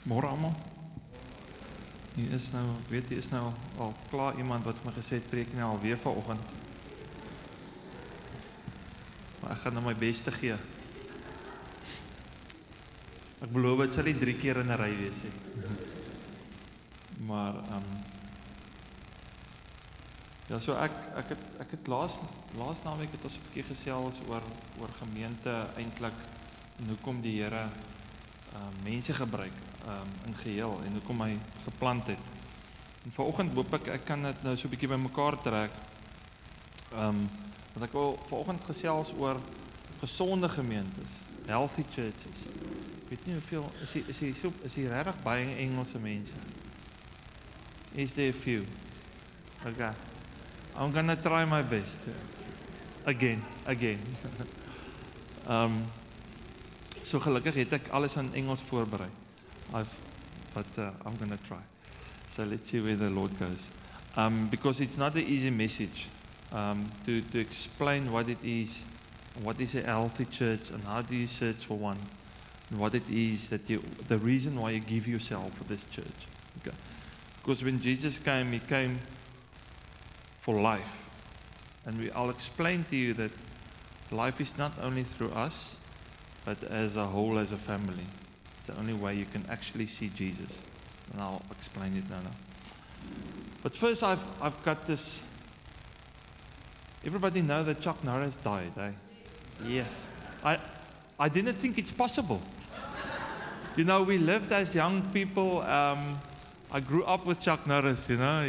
Môre almal. Hier is nou, ek weet hier is nou al klaar iemand wat my gesê het preek nie alweer vanoggend. Maar ek gaan nou my beste gee. Ek beloof dit sal nie 3 keer in 'n ry wees nie. Maar ja, so ek het laas naweek het ons 'n bietjie gesels oor gemeente eintlik en hoekom die Here mense gebruik in geheel en hoekom hy geplant het. En vanoggend hoop ek kan dit nou so 'n bietjie bymekaar trek. Want ek wil vanoggend gesels oor gesonde gemeentes, healthy churches. Ek weet nie hoeveel is hier regtig baie Engelse mense. Is there a few? Okay. I'm gonna try my best. Again. So gelukkig het ek alles in Engels voorberei. But I'm gonna try. So let's see where the Lord goes. Because it's not an easy message to explain what it is, what is a healthy church, and how do you search for one, and what it is that the reason why you give yourself for this church. Okay. Because when Jesus came, He came for life. And I'll explain to you that life is not only through us, but as a whole, as a family. It's the only way you can actually see Jesus. And I'll explain it now. But first I've got this. Everybody know that Chuck Norris died, eh? Yes. I didn't think it's possible. You know, we lived as young people. I grew up with Chuck Norris, you know.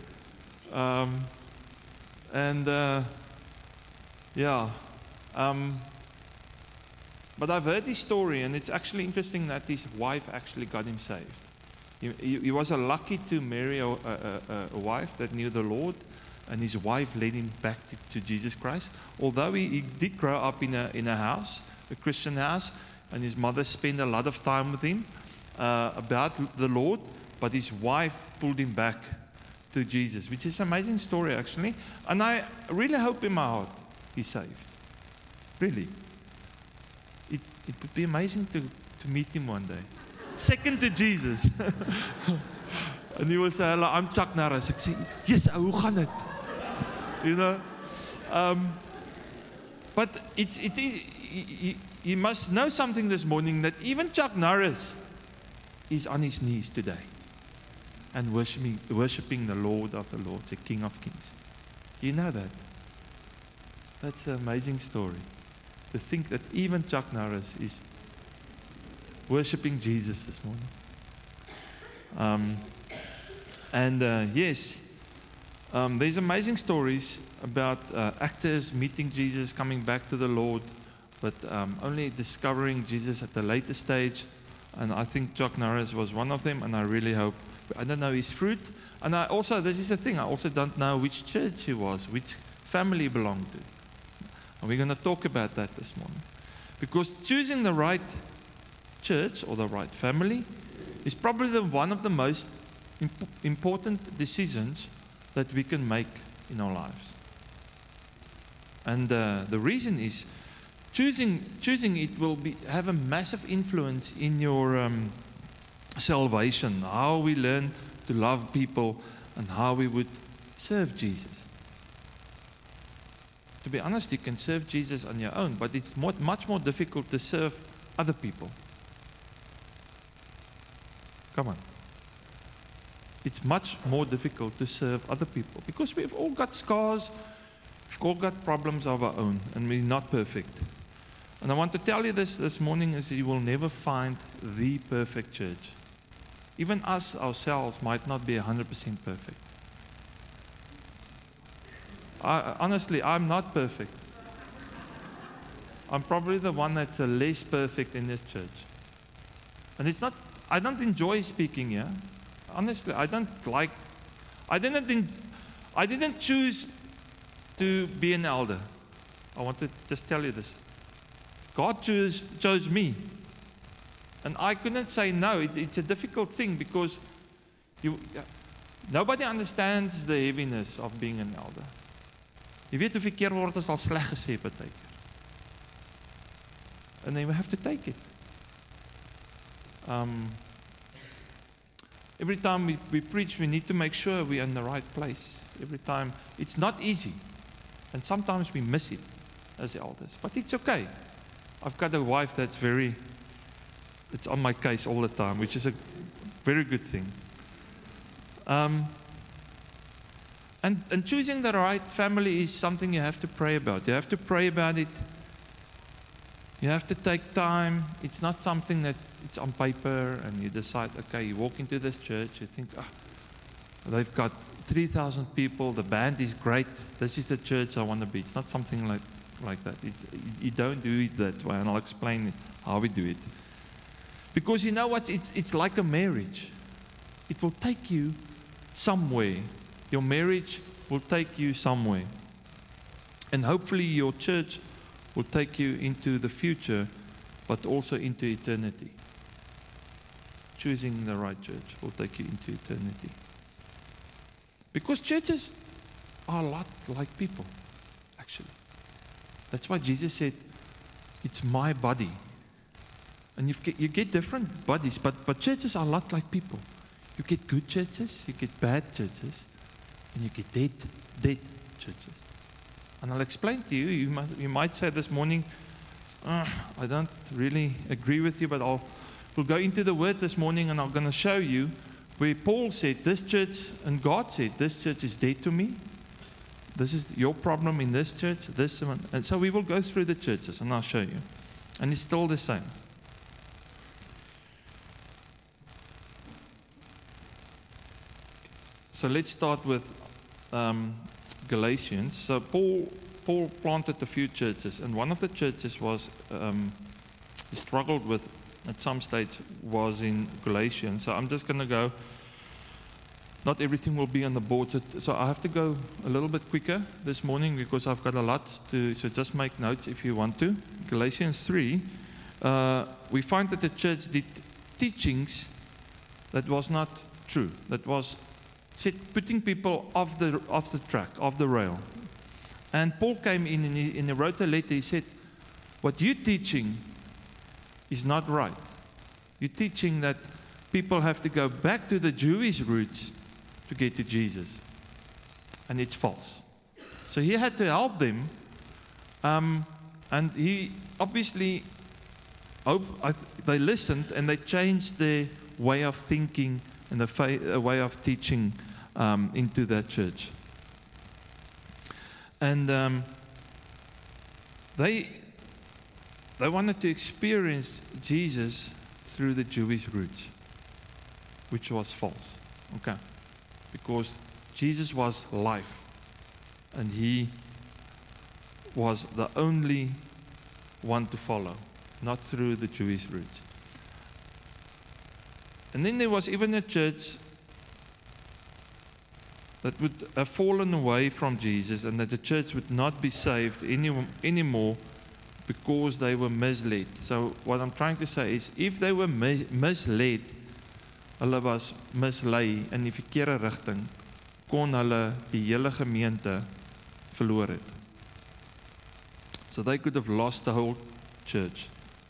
But I've heard his story, and it's actually interesting that his wife actually got him saved. He was lucky to marry a wife that knew the Lord, and his wife led him back to Jesus Christ. Although he did grow up in a house, a Christian house, and his mother spent a lot of time with him about the Lord, but his wife pulled him back to Jesus, which is an amazing story actually. And I really hope in my heart he's saved. Really. It would be amazing to meet him one day. Second to Jesus. And he will say, hello, I'm Chuck Norris. Ek sê, yes, hoe gaan dit? You know? But you must know something this morning, that even Chuck Norris is on his knees today and worshiping the Lord of the Lords, the King of Kings. You know that? That's an amazing story. To think that even Chuck Norris is worshiping Jesus this morning. Yes, there's amazing stories about actors meeting Jesus, coming back to the Lord, but only discovering Jesus at the later stage. And I think Chuck Norris was one of them, and I really hope. I don't know his fruit. And this is the thing, I also don't know which church he was, which family he belonged to. And we're going to talk about that this morning. Because choosing the right church or the right family is probably one of the most important decisions that we can make in our lives. And the reason is choosing it will have a massive influence in your salvation, how we learn to love people and how we would serve Jesus. To be honest, you can serve Jesus on your own, but it's much more difficult to serve other people. Come on. It's much more difficult to serve other people because we've all got scars, we've all got problems of our own, and we're not perfect. And I want to tell you this morning is you will never find the perfect church. Even us ourselves might not be 100% perfect. Honestly, I'm not perfect. I'm probably the one that's the less perfect in this church. And it's not, I don't enjoy speaking here. Honestly, I didn't choose to be an elder. I want to just tell you this. God chose me. And I couldn't say no. It's a difficult thing because nobody understands the heaviness of being an elder. Jy weet hoeveel keer word ons al sleg gesê partykeer. And then we have to take it. Every time we preach, we need to make sure we're in the right place. Every time. It's not easy. And sometimes we miss it as elders. But it's okay. I've got a wife that's it's on my case all the time, which is a very good thing. And choosing the right family is something you have to pray about. You have to pray about it. You have to take time. It's not something that it's on paper and you decide, okay, you walk into this church, you think, they've got 3,000 people, the band is great, this is the church I want to be. It's not something like that. You don't do it that way, and I'll explain how we do it. Because you know what? It's like a marriage. It will take you somewhere. Your marriage will take you somewhere. And hopefully your church will take you into the future, but also into eternity. Choosing the right church will take you into eternity. Because churches are a lot like people, actually. That's why Jesus said, it's my body. And you get different bodies, but churches are a lot like people. You get good churches, you get bad churches, and you get dead churches. And I'll explain to you, you might say this morning, I don't really agree with you, but we'll go into the Word this morning and I'm going to show you where Paul said this church, and God said this church is dead to me. This is your problem in this church, this one. And so we will go through the churches and I'll show you. And it's still the same. So let's start with Galatians. So Paul planted a few churches, and one of the churches was he struggled with at some stage was in Galatians. So I'm just going to go. Not everything will be on the board, so I have to go a little bit quicker this morning because I've got a lot to. So just make notes if you want to. Galatians 3, we find that the church did teachings that was not true. That was putting people off the track, off the rail. And Paul came in and he wrote a letter. He said, what you're teaching is not right. You're teaching that people have to go back to the Jewish roots to get to Jesus. And it's false. So he had to help them. And he obviously, they listened and they changed their way of thinking and the way of teaching into that church. And they wanted to experience Jesus through the Jewish roots, which was false. Okay, because Jesus was life, and he was the only one to follow, not through the Jewish roots. And then there was even a church that would have fallen away from Jesus, and that the church would not be saved anymore because they were misled. So what I'm trying to say is, if they were misled, hulle was mislei in die verkeerde rigting, kon hulle die hele gemeente verloor het. So they could have lost the whole church.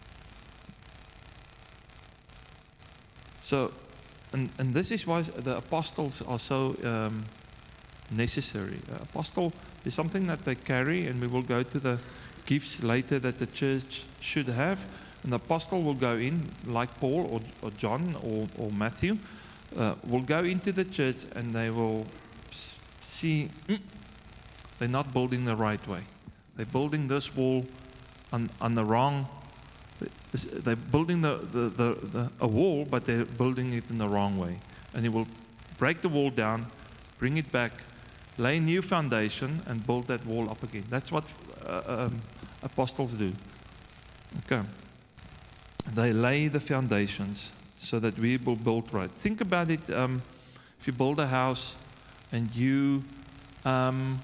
So, and this is why the apostles are so necessary. Apostle is something that they carry, and we will go to the gifts later that the church should have. And the apostle will go in, like Paul or John or Matthew, will go into the church and they will see they're not building the right way. They're building this wall on the wrong. They're building a wall, but they're building it in the wrong way. And he will break the wall down, bring it back, lay a new foundation, and build that wall up again. That's what apostles do. Okay. They lay the foundations so that we will build right. Think about it. If you build a house and you have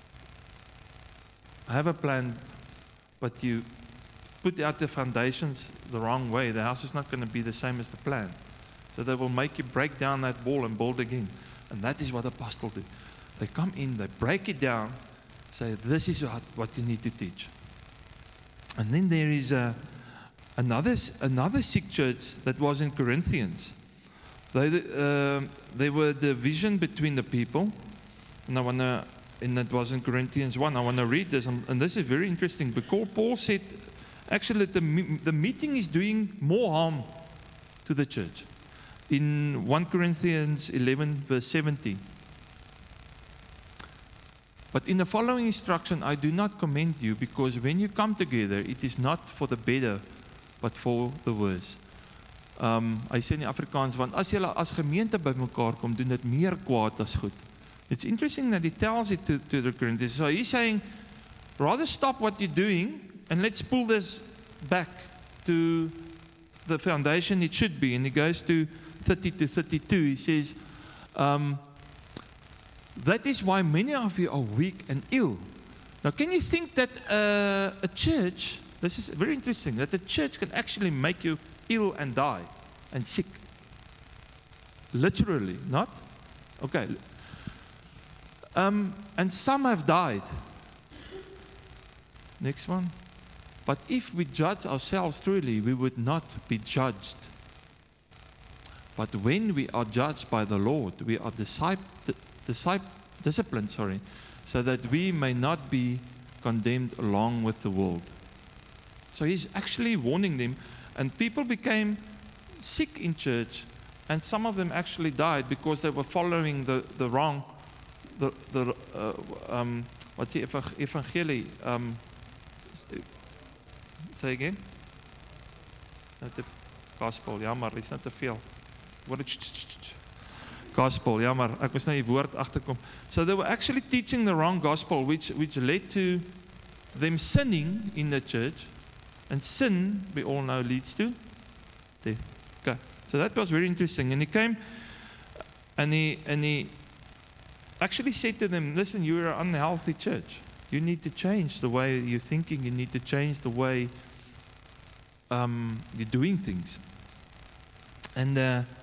a plan, but you put out the foundations the wrong way, the house is not going to be the same as the plan. So they will make you break down that wall and build again. And that is what apostles do. They come in, they break it down, say, this is what you need to teach. And then there is another sick church that was in Corinthians. There were division between the people. And that was in Corinthians 1. I want to read this, and this is very interesting because Paul said, actually, the meeting is doing more harm to the church. In 1 Corinthians 11, verse 17. But in the following instruction, I do not commend you, because when you come together, it is not for the better, but for the worse. Hy sê in die Afrikaans, want as julle as gemeente by mekaar kom, doen dit meer kwaad as goed. It's interesting that he tells it to the Corinthians. So he's saying, rather stop what you're doing, and let's pull this back to the foundation it should be. And he goes to 30 to 32. He says, that is why many of you are weak and ill. Now, can you think that a church, this is very interesting, that a church can actually make you ill and die and sick? Literally, not? Okay. And some have died. Next one. But if we judge ourselves truly, we would not be judged. But when we are judged by the Lord, we are disciplined, so that we may not be condemned along with the world. So he's actually warning them, and people became sick in church, and some of them actually died because they were following the wrong, what's the evangelie? Say again? It's not the gospel, jammer, it's not te veel. What it gospel, jammer, ek moes nou die woord agterkom. So they were actually teaching the wrong gospel, which led to them sinning in the church. And sin, we all know, leads to death. Okay. So that was very interesting. And he came and he actually said to them, listen, you're an unhealthy church. You need to change the way you're thinking. You need to change the way you're doing things. And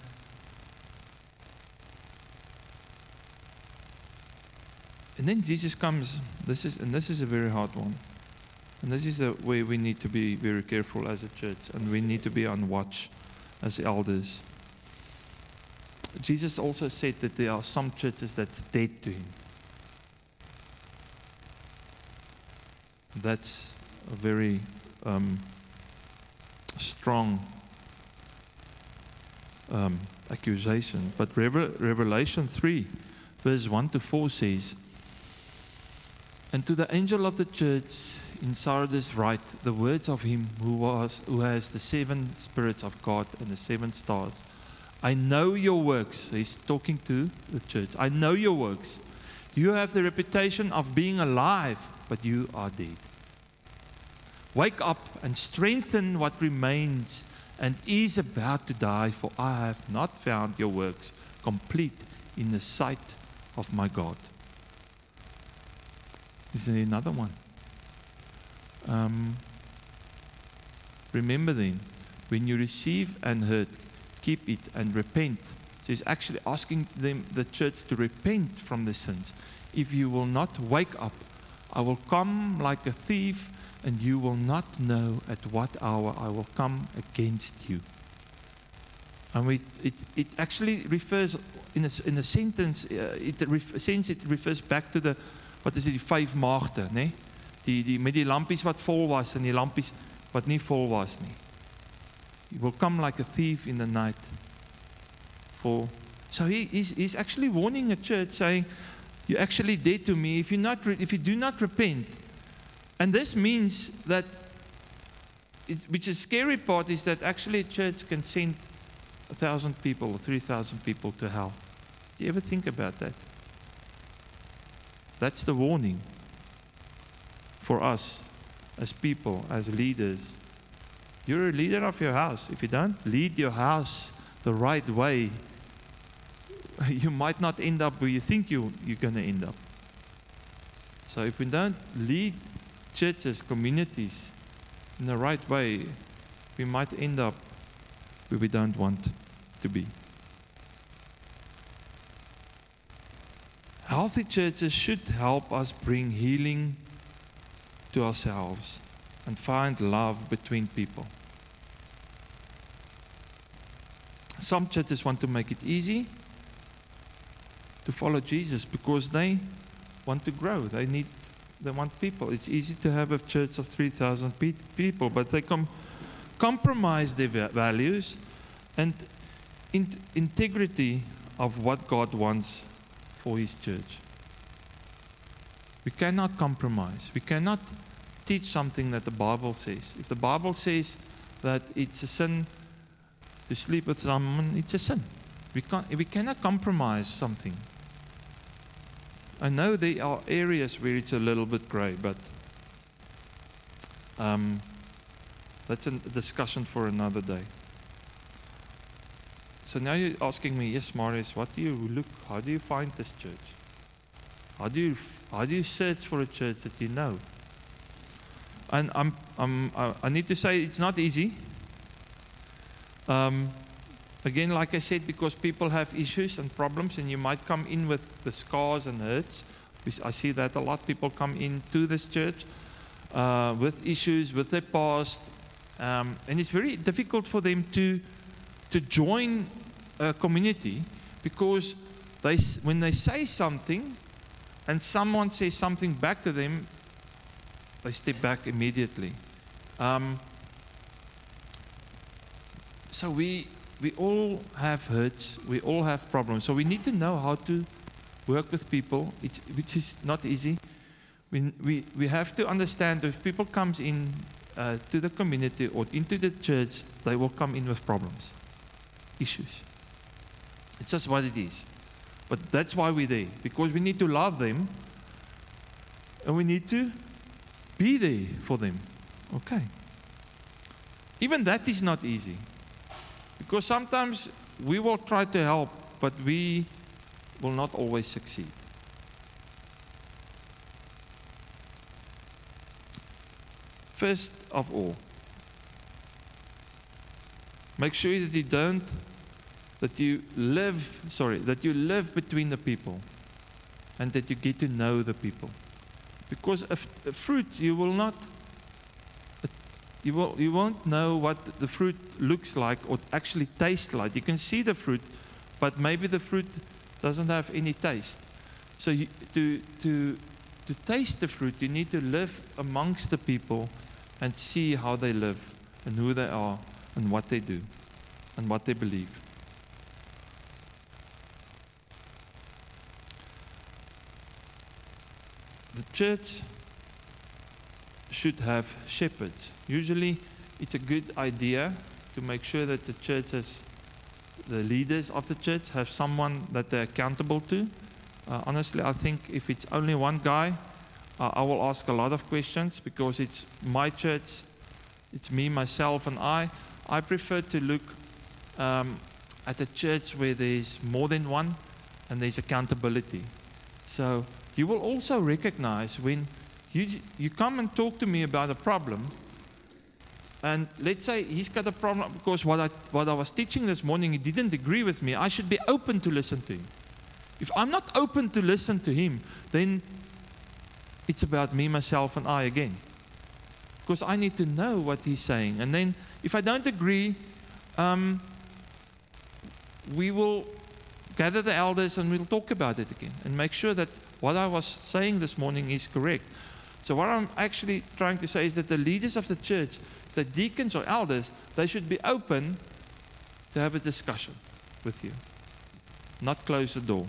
then Jesus comes. This is a very hard one. And this is the way we need to be very careful as a church, and we need to be on watch as elders. Jesus also said that there are some churches that's dead to him. That's a very strong accusation. But Revelation 3, verse 1 to 4 says, and to the angel of the church in Sardis write the words of him who has the 7 spirits of God and the 7 stars. I know your works. So he's talking to the church. I know your works. You have the reputation of being alive, but you are dead. Wake up and strengthen what remains and is about to die, for I have not found your works complete in the sight of my God. Is there another one? Remember then, when you receive and heard, keep it and repent. So he's actually asking them, the church, to repent from the sins. If you will not wake up, I will come like a thief, and you will not know at what hour I will come against you. And it actually refers, in a sentence, it refers back to the, wat is dit, die 5 maagde, né? Die met die lampies wat vol was en die lampies wat nie vol was nie. He will come like a thief in the night. So he's actually warning a church, saying, you're actually dead to me if you do not repent. And this means that, which is the scary part, is that actually a church can send 1,000 people or 3,000 people to hell. Do you ever think about that? That's the warning for us as people, as leaders. You're a leader of your house. If you don't lead your house the right way, you might not end up where you think you're going to end up. So if we don't lead churches, communities in the right way, we might end up where we don't want to be. Healthy churches should help us bring healing to ourselves and find love between people. Some churches want to make it easy to follow Jesus because they want to grow. They want people. It's easy to have a church of 3,000 people, but they compromise their values and integrity of what God wants for His church. We cannot compromise. We cannot teach something that the Bible says. If the Bible says that it's a sin to sleep with someone, it's a sin. We cannot compromise something. I know there are areas where it's a little bit grey, but that's a discussion for another day. So now you're asking me, yes, Marius, what do you look? How do you find this church? How do you search for a church that you know? And I need to say it's not easy. Again, like I said, because people have issues and problems, and you might come in with the scars and hurts. I see that a lot. People come into this church with issues, with their past, and it's very difficult for them to join a community because when they say something and someone says something back to them, they step back immediately. So we all have hurts, we all have problems. So we need to know how to work with people, which is not easy. We have to understand that if people comes in to the community or into the church, they will come in with problems, issues. It's just what it is. But that's why we're there, because we need to love them and we need to be there for them. Okay. Even that is not easy. Because sometimes we will try to help, but we will not always succeed. First of all, make sure that you live between the people and that you get to know the people. Because a fruit, you won't know what the fruit looks like or actually tastes like. You can see the fruit, but maybe the fruit doesn't have any taste. So to taste the fruit, you need to live amongst the people and see how they live and who they are and what they do and what they believe. The church should have shepherds. Usually it's a good idea to make sure that the church has, the leaders of the church have someone that they're accountable to. Honestly, I think if it's only one guy, I will ask a lot of questions because it's my church, it's me, myself, and I. I prefer to look at a church where there's more than one and there's accountability. So you will also recognize when you come and talk to me about a problem, and let's say he's got a problem because what I was teaching this morning, he didn't agree with me. I should be open to listen to him. If I'm not open to listen to him, then it's about me, myself, and I again. Because I need to know what he's saying. And then if I don't agree, we will gather the elders and we'll talk about it again and make sure that what I was saying this morning is correct. So what I'm actually trying to say is that the leaders of the church, the deacons or elders, they should be open to have a discussion with you, not close the door.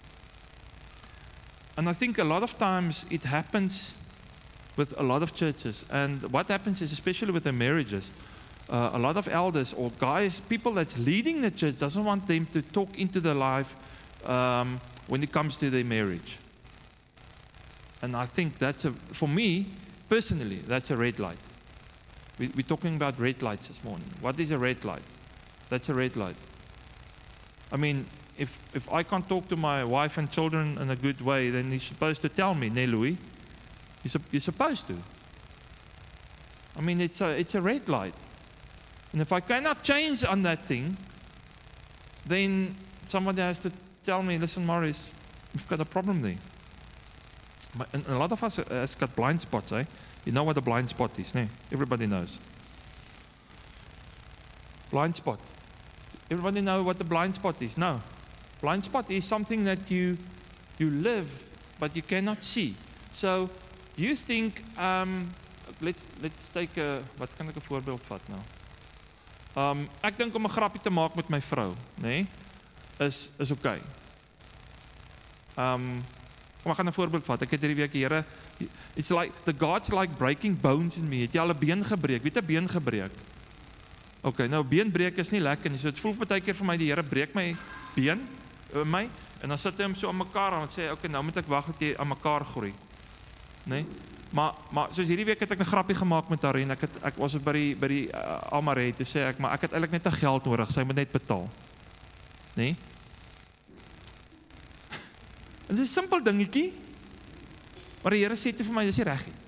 And I think a lot of times it happens with a lot of churches. And what happens is, especially with their marriages, a lot of elders or guys, people that's leading the church, doesn't want them to talk into their life when it comes to their marriage. And I think for me, personally, that's a red light. We're talking about red lights this morning. What is a red light? That's a red light. I mean, if I can't talk to my wife and children in a good way, then you're supposed to tell me, "Nee, Louis, you're supposed to." I mean, it's a red light. And if I cannot change on that thing, then somebody has to tell me, "Listen, Maurice, we've got a problem there." And a lot of us has got blind spots, eh? You know what a blind spot is, ne? Everybody knows. Blind spot. Everybody know what the blind spot is? No. Blind spot is something that you live, but you cannot see. So you think, let's take wat kan ek 'n voorbeeld vat nou? Ek dink om 'n grappie te maak met my vrou, nê, is okay. Kom ek gaan 'n voorbeeld vat. Ek het hierdie week die Here, it's like the God's like breaking bones in me. Het jy al 'n been gebreek? Wie het 'n been gebreek? Okay, nou been breek is nie lekker nie. So dit voel baie keer vir my die Here breek my been in my en dan sit hy hom so aan mekaar en dan sê hy, okay, nou moet ek wag dat jy aan mekaar groei. Nee? Maar soos hierdie week het ek 'n grappie gemaak met haar en ek was by die Almaree toe sê ek, maar ek het eintlik net 'n geld nodig, sy moet net betaal. Nee? En dit is 'n simpel dingetjie. Maar die Here sê toe vir my, dis nie reg nie.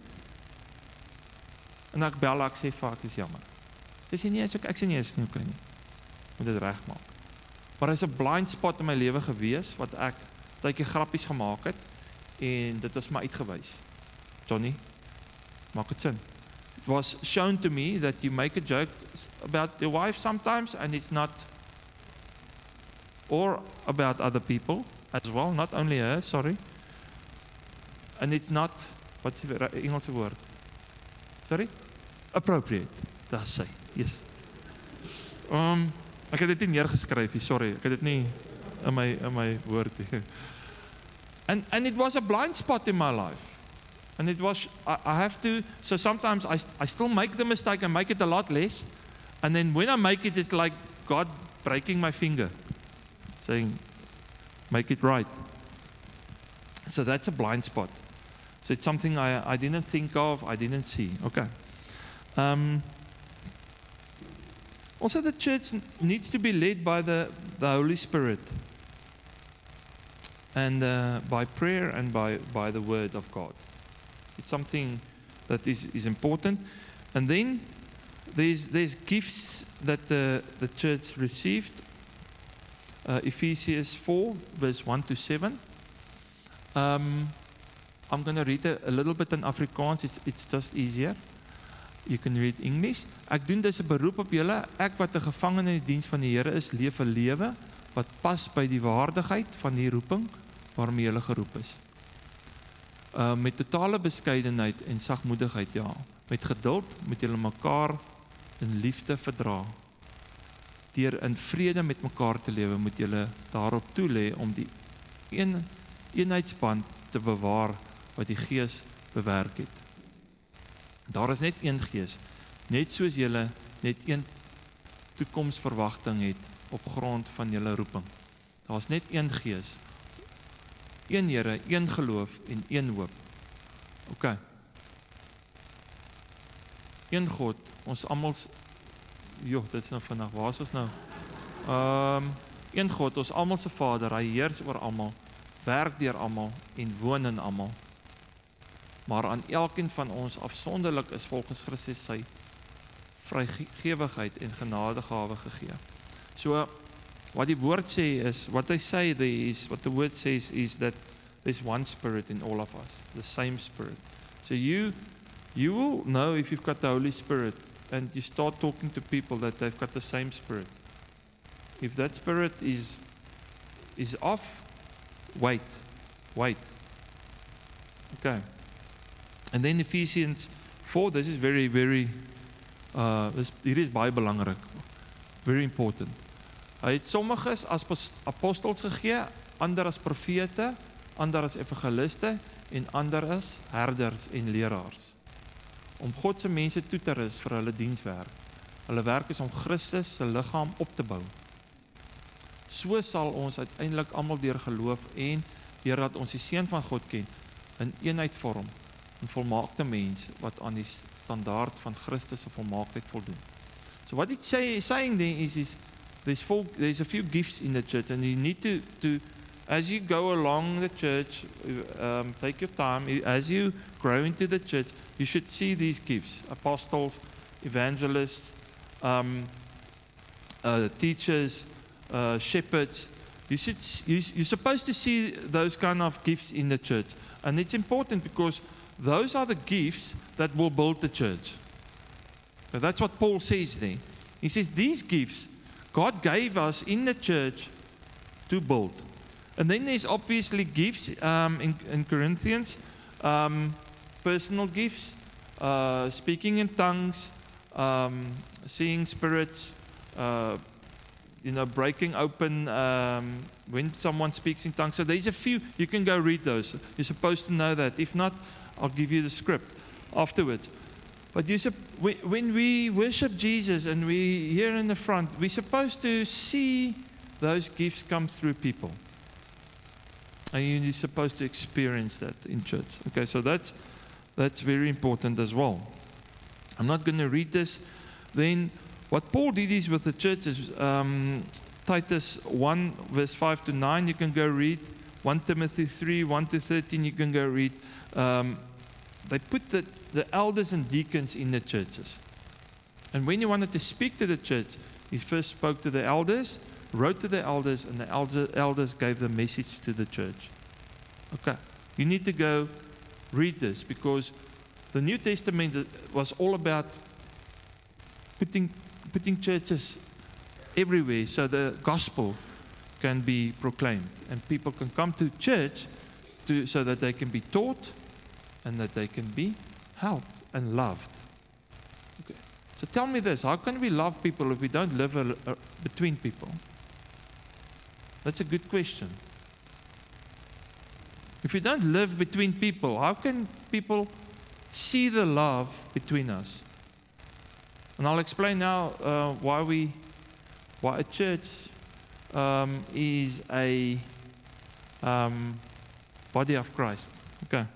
En ek bel haar, ek sê vir haar, ek is jammer. Sy sê nee, ek sê nee, is nie okay nie. Moet dit regmaak. Maar is 'n blind spot in my lewe gewees wat ek tydjie grappies gemaak het en dit was my uitgewys. Johnny, maak dit sin. It was shown to me that you make a joke about your wife sometimes and it's not, or about other people as well, not only her, sorry. And it's not, what's die Engelse woord? Sorry? Appropriate. Dis sy. Yes. Ek het dit nie neergeskryf nie, sorry. Ek het dit nie in my woord nie. And it was a blind spot in my life. And it was, I have to, so sometimes I still make the mistake and make it a lot less. And then when I make it, it's like God breaking my finger, saying, make it right. So that's a blind spot. So it's something I didn't think of, I didn't see. Okay. Also, the church needs to be led by the Holy Spirit. And by prayer and by the Word of God. It's something that is important. And then there's gifts that the church received. Ephesians 4, verse 1 to 7. I'm going to read a little bit in Afrikaans. It's just easier. You can read English. Ek doen dus 'n beroep op julle. Ek wat 'n gevangene in die diens van die Here is, leef 'n lewe wat pas by die waardigheid van die roeping waarmee julle geroep is. Met totale beskeidenheid en sagmoedigheid, ja. Met geduld moet julle mekaar in liefde verdra. Deur in vrede met mekaar te lewe, moet julle daarop toelê om die eenheidsband te bewaar wat die Gees bewerk het. Daar is net een Gees, net soos julle net een toekomsverwagting het op grond van julle roeping. Daar is net een Gees, een Here, een geloof en een hoop. OK. Een God, ons almal, dit is nou vandag, waar is ons nou? Een God, ons almal se Vader, hy heers oor almal, werk deur almal en woon in almal. Maar aan elkeen van ons afsonderlik is volgens Christus sy vrygewigheid en genadegawe gegee. So wat die woord sê is, what the word says is that there's one Spirit in all of us, the same Spirit. So you will know if you've got the Holy Spirit and you start talking to people that they've got the same Spirit. If that Spirit is off, wait. Okay. And then Ephesians 4, this is very, very, hier is baie belangrik, very important. Hy het sommiges as apostels gegee, ander as profete, ander as evangeliste en ander as herders en leraars. Om God se mense toe te rus vir hulle dienswerk. Hulle werk is om Christus se liggaam op te bou. So sal ons uiteindelik almal deur geloof en deurdat ons die Seun van God ken, in eenheid vorm, 'n volmaakte mens wat aan die standaard van Christus se volmaaktheid voldoen. So what it's saying there is there's a few gifts in the church, and you need to as you go along the church, take your time. As you grow into the church, you should see these gifts: apostles, evangelists, teachers, shepherds. You're supposed to see those kind of gifts in the church, and it's important because those are the gifts that will build the church. But that's what Paul says there. He says these gifts God gave us in the church to build. And then there's obviously gifts in Corinthians, personal gifts, speaking in tongues, seeing spirits, breaking open when someone speaks in tongues. So there's a few, you can go read those. You're supposed to know that. If not, I'll give you the script afterwards. But when we worship Jesus and we here in the front, we're supposed to see those gifts come through people. And you're supposed to experience that in church. Okay, so that's very important as well. I'm not going to read this. Then what Paul did is with the churches, Titus 1 verse 5 to 9, you can go read. 1 Timothy 3, 1 to 13, you can go read. They put the elders and deacons in the churches. And when he wanted to speak to the church, he first spoke to the elders, wrote to the elders, and the elders gave the message to the church. Okay, you need to go read this, because the New Testament was all about putting churches everywhere so the gospel can be proclaimed and people can come to church so that they can be taught and that they can be helped and loved. Okay. So tell me this, how can we love people if we don't live between people? That's a good question. If we don't live between people, how can people see the love between us? And I'll explain now why a church is a body of Christ. Okay.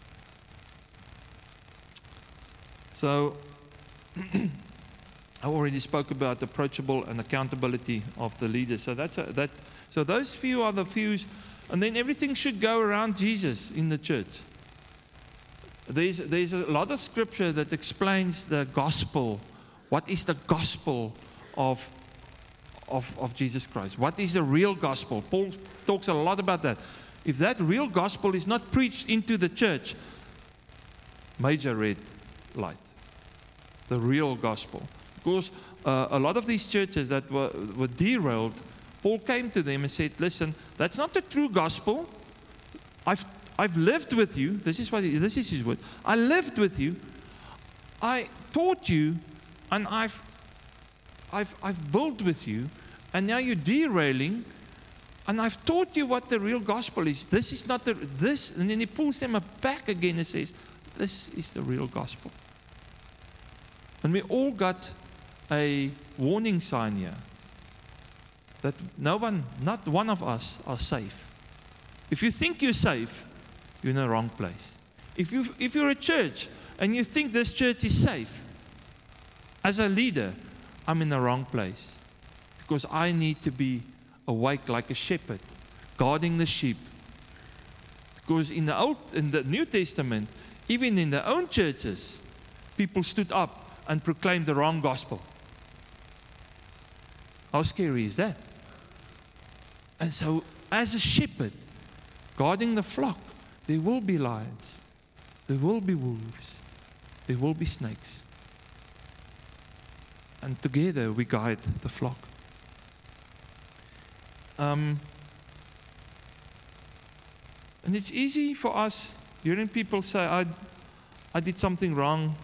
So I already spoke about approachable and accountability of the leaders. So so those few are the fews, and then everything should go around Jesus in the church. There's a lot of scripture that explains the gospel. What is the gospel of Jesus Christ? What is the real gospel? Paul talks a lot about that. If that real gospel is not preached into the church, major red light. The real gospel. Because a lot of these churches that were derailed, Paul came to them and said, listen, that's not the true gospel. I've lived with you. This is his word. I lived with you. I taught you, and I've built with you, and now you're derailing, and I've taught you what the real gospel is. This is not this, and then he pulls them back again and says, this is the real gospel. And we all got a warning sign here that not one of us are safe. If you think you're safe, you're in the wrong place. If you're a church and you think this church is safe, as a leader, I'm in the wrong place. Because I need to be awake like a shepherd, guarding the sheep. Because in the New Testament, even in their own churches, people stood up and proclaimed the wrong gospel. How scary is that? And so, as a shepherd, guarding the flock, there will be lions, there will be wolves, there will be snakes. And together we guide the flock. And it's easy for us, hearing people say, I did something wrong.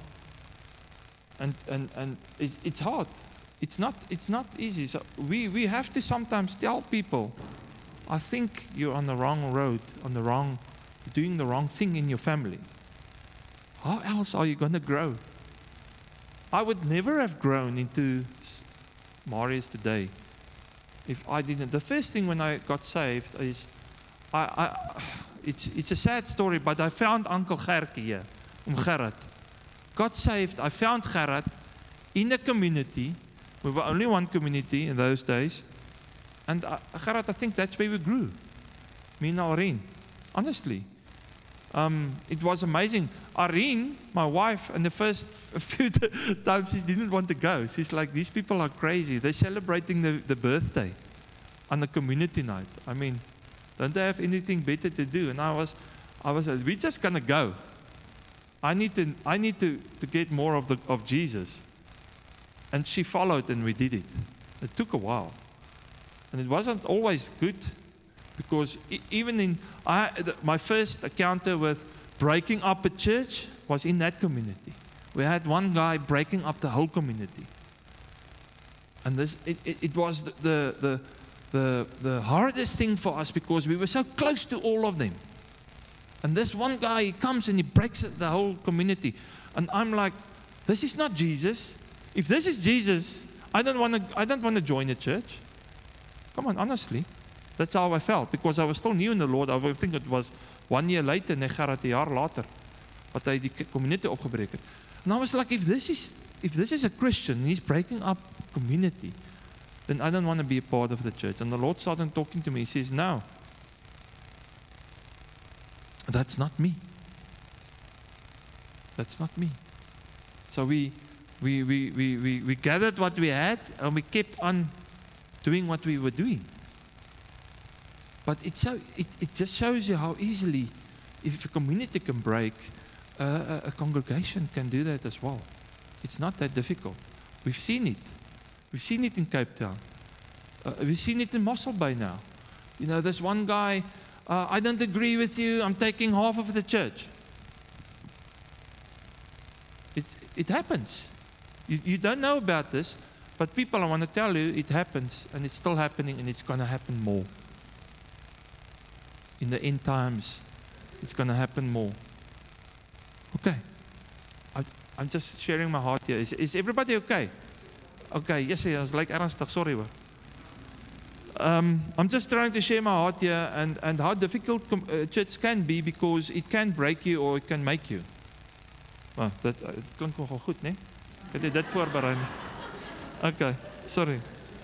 And it's hard. It's not easy. So we have to sometimes tell people, I think you're on the wrong road, doing the wrong thing in your family. How else are you going to grow? I would never have grown into Marius today if I didn't. The first thing when I got saved is, it's a sad story, but I found Uncle Gertjie here, Gerard. Got saved, I found Gerard in a community. We were only one community in those days. And Gerard, I think that's where we grew. Me and Irene. Honestly. It was amazing. Irene, my wife, and the first few times she didn't want to go. She's like, these people are crazy. They're celebrating the birthday on a community night. I mean, don't they have anything better to do? And I was like, we're just going to go. I need to get more of Jesus. And she followed and we did it. It took a while. And it wasn't always good, because even in my first encounter with breaking up a church was in that community. We had one guy breaking up the whole community. And it was the hardest thing for us, because we were so close to all of them. And this one guy, he comes and he breaks the whole community. And I'm like, this is not Jesus. If this is Jesus, I don't want to join a church. Come on, honestly. That's how I felt, because I was still new in the Lord. I think it was 1 year later, 9 jaar later, wat hy die community opgebreek het. And I was like, if this is a Christian, he's breaking up community, then I don't want to be a part of the church. And the Lord started talking to me. He says, no, that's not me. That's not me. So we gathered what we had, and we kept on doing what we were doing. But it just shows you how easily, if a community can break, a congregation can do that as well. It's not that difficult. We've seen it. We've seen it in Cape Town. We've seen it in Mossel Bay now. You know, there's one guy, I don't agree with you, I'm taking half of the church. It happens. You don't know about this, but people, I want to tell you, it happens, and it's still happening, and it's going to happen more. In the end times, it's going to happen more. Okay. I'm just sharing my heart here. Is everybody okay? Okay, yes, I was like ernstig, sorry hoor. I'm just trying to share my heart here, and how difficult church can be, because it can break you or it can make you. Oh, het klink nogal goed, né? Het jy dit voorberei? Okay, sorry.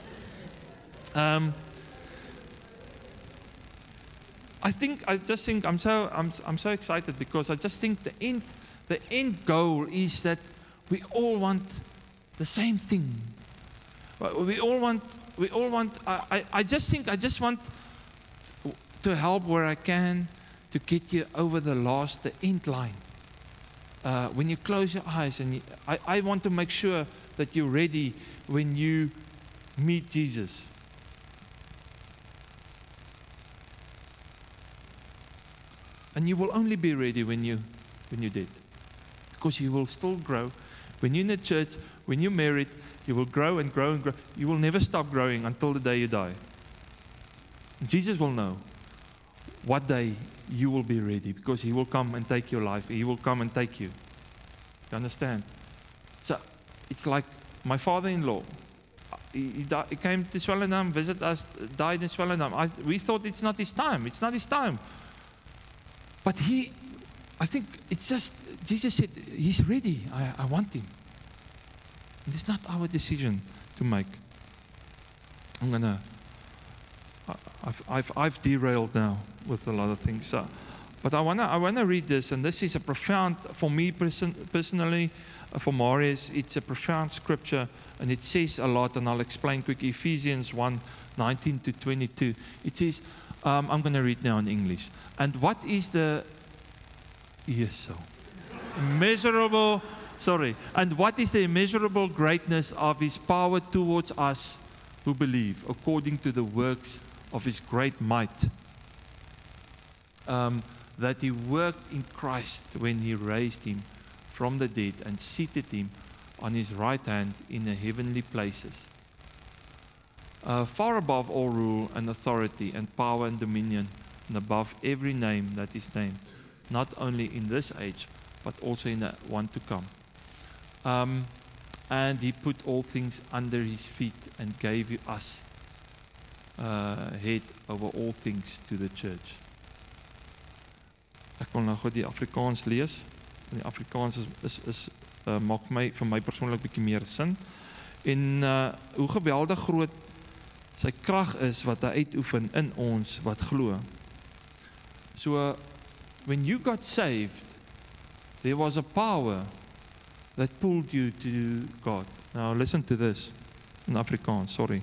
I just think I'm so excited, because I just think the end goal is that we all want the same thing. We all want. I just want to help where I can to get you over the end line. When you close your eyes, and I want to make sure that you're ready when you meet Jesus. And you will only be ready when you did, because you will still grow. When you're in a church, when you're married, you will grow and grow and grow. You will never stop growing until the day you die. Jesus will know what day you will be ready, because He will come and take your life. He will come and take you. You understand? So it's like my father-in-law. He came to Swellendam, visited us, died in Swellendam. We thought it's not his time. It's not his time. But I think it's just, Jesus said, He's ready. I want Him. And it's not our decision to make. I've derailed now with a lot of things. But I wanna read this, and this is a profound, for me personally, for Marius, it's a profound scripture, and it says a lot, and I'll explain quickly. Ephesians 1:19-22. It says, I'm going to read now in English. And what is the immeasurable greatness of His power towards us who believe, according to the works of His great might, that He worked in Christ when He raised Him from the dead and seated Him on His right hand in the heavenly places, far above all rule and authority and power and dominion, and above every name that is named, not only in this age, but also in the one to come. And He put all things under His feet and gave us head over all things to the church. Ek wil nou gou die Afrikaans lees. En die Afrikaans maak vir my persoonlik bietjie meer sin. En hoe geweldig groot sy krag is wat hy uitoefen in ons wat glo. So when you got saved, there was a power that pulled you to God. Now listen to this in Afrikaans, sorry.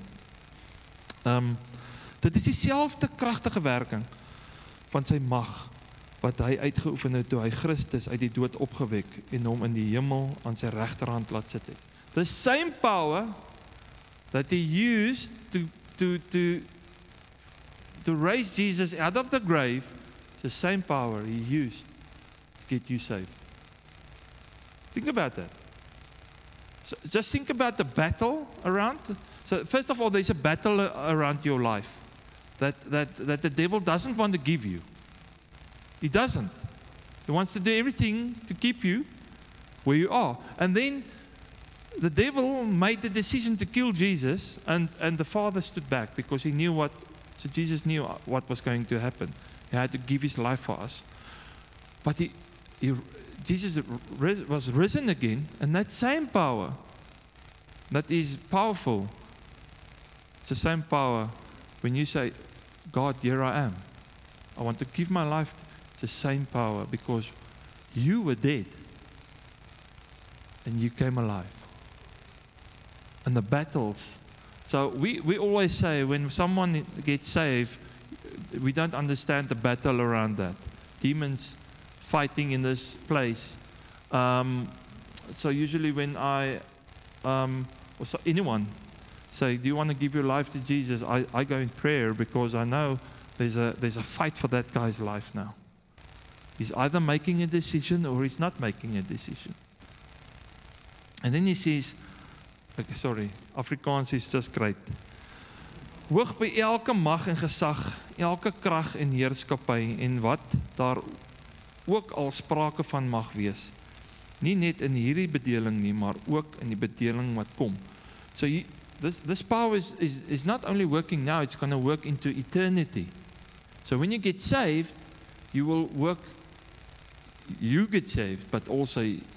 Dit is dieselfde kragtige werking van sy mag wat hy uitgeoefen het toe hy Christus uit die dood opgewek en hom in die hemel aan sy regterhand laat sit het. The same power that He used to raise Jesus out of the grave, is the same power He used to get you saved. Think about that. So just think about the battle around. So first of all, there's a battle around your life that the devil doesn't want to give you. He doesn't. He wants to do everything to keep you where you are. And then the devil made the decision to kill Jesus, and the Father stood back because he knew so Jesus knew what was going to happen. He had to give His life for us. But Jesus was risen again, and that same power that is powerful, it's the same power when you say, God, here I am. I want to give my life. It's the same power because you were dead and you came alive. And the battles. So we always say when someone gets saved, we don't understand the battle around that. Demons fighting in this place. So usually when anyone say, do you want to give your life to Jesus? I go in prayer because I know there's a fight for that guy's life now. He's either making a decision or he's not making a decision. And then he says, okay, sorry, Afrikaans is just great. Hoog by elke mag en gesag, elke krag en heerskappy en wat daar ook al sprake van mag wees. Nie net in hierdie bedeling nie, maar ook in die bedeling wat kom. So this power is not only working now, it's going to work into eternity. So when you get saved, you get saved, but also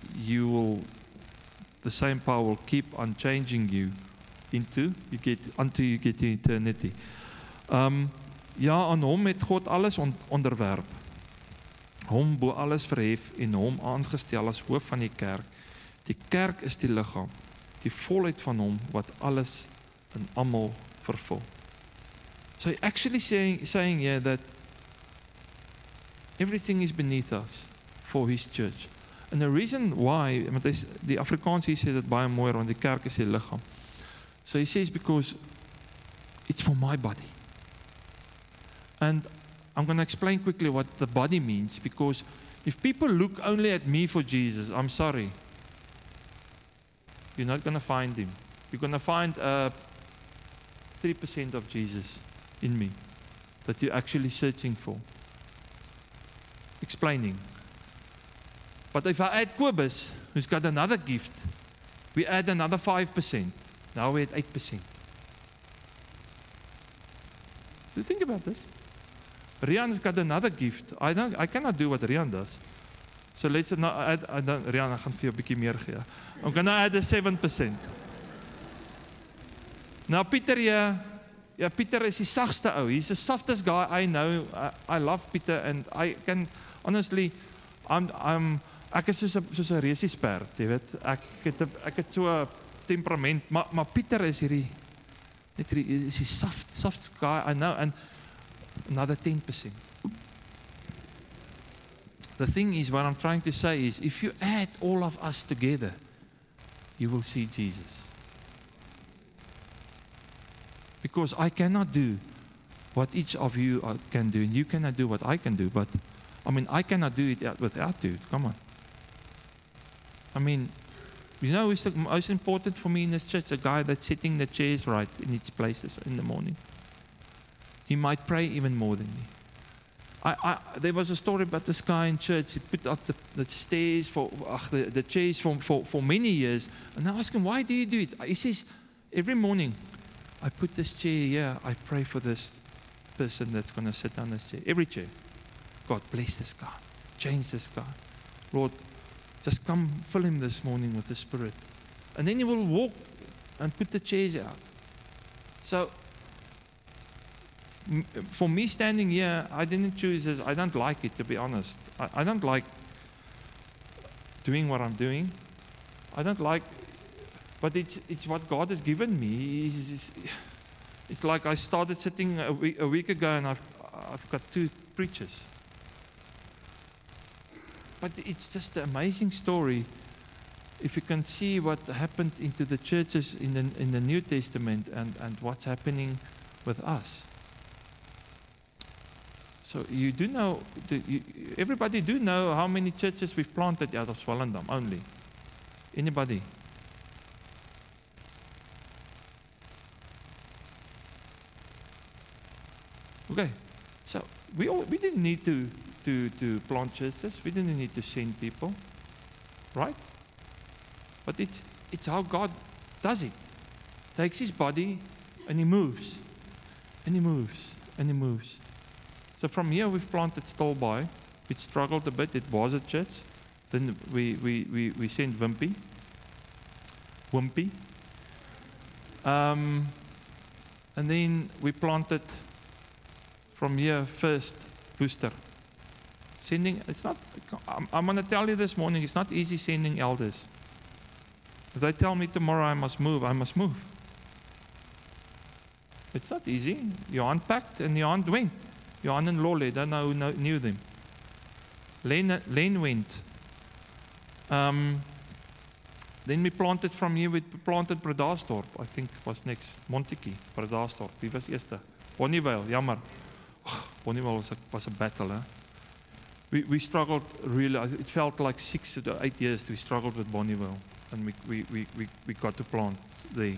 the same power will keep on changing you until you get to eternity. Ja, aan hom het God alles onderwerp. Hom bo alles verhef en hom aangestel as hoof van die kerk. Die kerk is die liggaam, die volheid van hom wat alles en almal vervul. So actually saying here that everything is beneath us for His church. And the reason why, want die Afrikaans hier sê dit baie mooi, want die kerk is die liggaam. So he says because it's for my body. And I'm going to explain quickly what the body means, because if people look only at me for Jesus, I'm sorry, you're not going to find Him. You're going to find 3% of Jesus in me that you're actually searching for. Explaining. But if I add Kobus, who's got another gift, we add another 5%. Now we're at 8%. So think about this. Rian's got another gift. I cannot do what Rian does. So let's not add, Rian, ek gaan vir jou 'n bietjie meer gee. I'm going to add a 7%. Now Pieter hier, Pieter is die sagste ou. He's the softest guy I know. I love Pieter, and I can honestly, ek is soos 'n resiesperd, jy weet. Ek het so 'n temperament, maar Pieter is hierdie is die soft guy I know, and another 10%. The thing is, what I'm trying to say is, if you add all of us together, you will see Jesus. Because I cannot do what each of you can do, and you cannot do what I can do, but I mean, I cannot do it without you. Come on. I mean, you know who's the most important for me in this church? The guy that's setting the chairs right in its places in the morning. He might pray even more than me. There was a story about this guy in church. He put up the stairs the chairs for many years. And I asked him, why do you do it? He says, every morning, I put this chair here. I pray for this person that's going to sit on this chair. Every chair. God, bless this guy. Change this guy. Lord, just come fill him this morning with the Spirit. And then he will walk and put the chairs out. So, for me standing here, I didn't choose this. I don't like it, to be honest. I don't like doing what I'm doing. I don't like, but it's what God has given me. It's like I started sitting a week ago, and I've got 2 preachers. But it's just an amazing story if you can see what happened into the churches in the New Testament and what's happening with us. So you do know, everybody do know how many churches we've planted out of Swellendam only? Anybody? Okay, so we didn't need to plant churches. We didn't need to send people, right? But it's how God does it. Takes His body and He moves, and He moves, and He moves. So from here we've planted Stilbaai, which struggled a bit. It was a church. Then we sent Wimpy. And then we planted from here first Booster. Sending, it's not, I'm going to tell you this morning, it's not easy sending elders. If they tell me tomorrow I must move, I must move. It's not easy. Johan packed and Johan went. Johan and Lole, don't know who knew them. Len went. Then we planted from here, we planted Bredasdorp, I think was next. Montetjie, Bredasdorp. Wie was eerste? Bonnievale, jammer. Bonnievale was a battle. Huh? We struggled really, it felt like 6 to 8 years we struggled with Bonnievale. And we got to plant there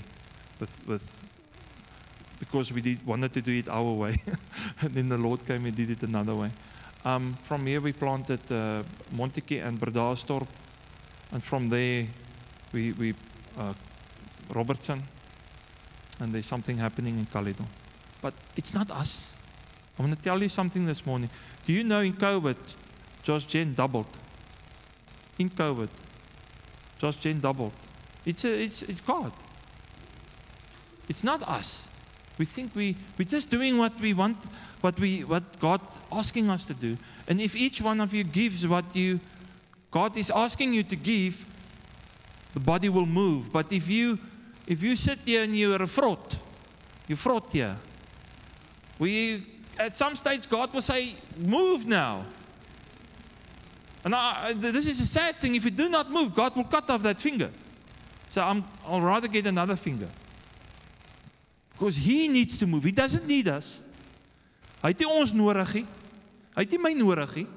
because we wanted to do it our way. And then the Lord came and did it another way. From here we planted Montetjie and Bredasdorp. And from there we Robertson. And there's something happening in Caledon. But it's not us. I'm going to tell you something this morning. Do you know in COVID, Josh Jen doubled? In COVID, Josh Jen doubled. It's God. It's not us. We think we're just doing what we want, what God asking us to do. And if each one of you gives what God is asking you to give, the body will move. But if you sit here and you're a fraud, you fraud here. At some stage God will say, move now. And this is a sad thing. If you do not move, God will cut off that finger. So I'll rather get another finger. Because He needs to move. He doesn't need us. Hy het nie ons nodig nie. Hy het nie my nodig nie.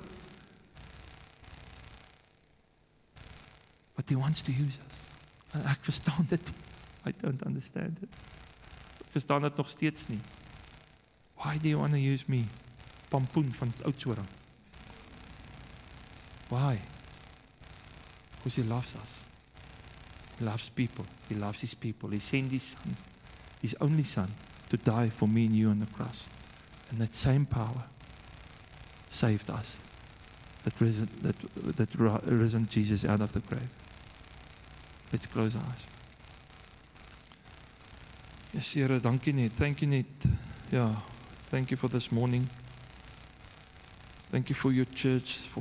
But He wants to use us. En ek verstaan dit. I don't understand it. Ek verstaan dit nog steeds nie. Why do you want to use me? Pampoen van Oudtshoorn. Why? Because He loves us. He loves people. He loves His people. He sent His Son, His only Son, to die for me and you on the cross. And that same power saved us. That risen Jesus out of the grave. Let's close our eyes. Yes, Here, dankie net. Thank you net. Yeah, thank you for this morning. Thank you for your church, for